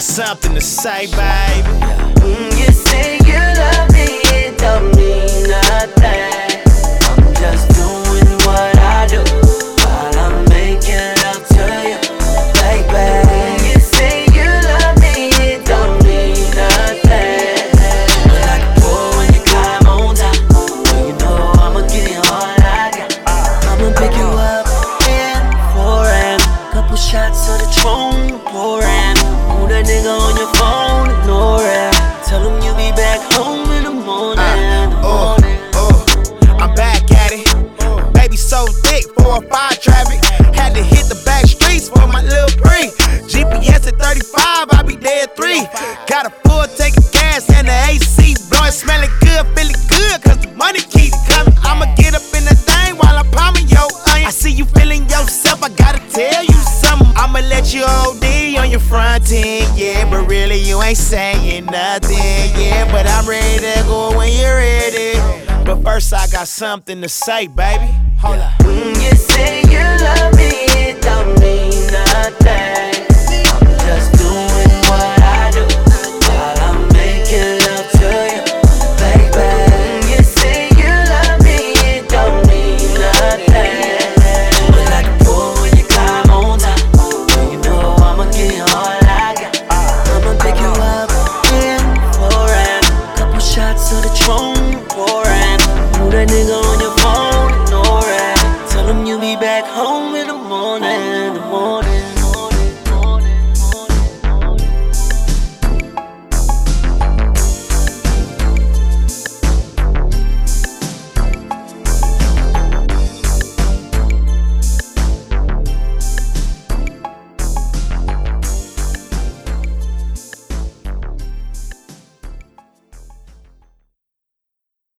something to say, baby. You say you love me, it don't mean nothing. I'm just doing what I do while I'm making love to you, baby. You say you love me, it don't mean nothing. But like a pro when you climb on top, well, you know I'ma give you all I got. I'ma pick you up in foreign, couple shots of the Tron pouring. Who that nigga on your phone, ignore it. Tell him you be back home in the morning. I'm back at it. Baby so thick, 405 traffic. Had to hit the back streets for my little free. GPS at 35, I be there at 3. Got a full tank of gas and the AC blowing, smelling good, feeling good, cause the money keep coming. I'ma get up in that thing while I'm palming your onion. I see you feeling yourself, I gotta tell you something. I'ma let you OD on your front end, yeah, but really you ain't saying nothing, yeah. But I'm ready to go when you're ready. But first I got something to say, baby. Hold up. You say you love me, it don't mean nothing. I'm just doing what I do while I'm making love to you, baby. You say you love me, it don't mean nothing. But like a pro when you climb on top, well, you know I'ma give you all I got. I'ma pick you up in foreign, couple shots of the Tron pouring. Who that nigga on your phone, ignore it. Tell him you be back home in the morning,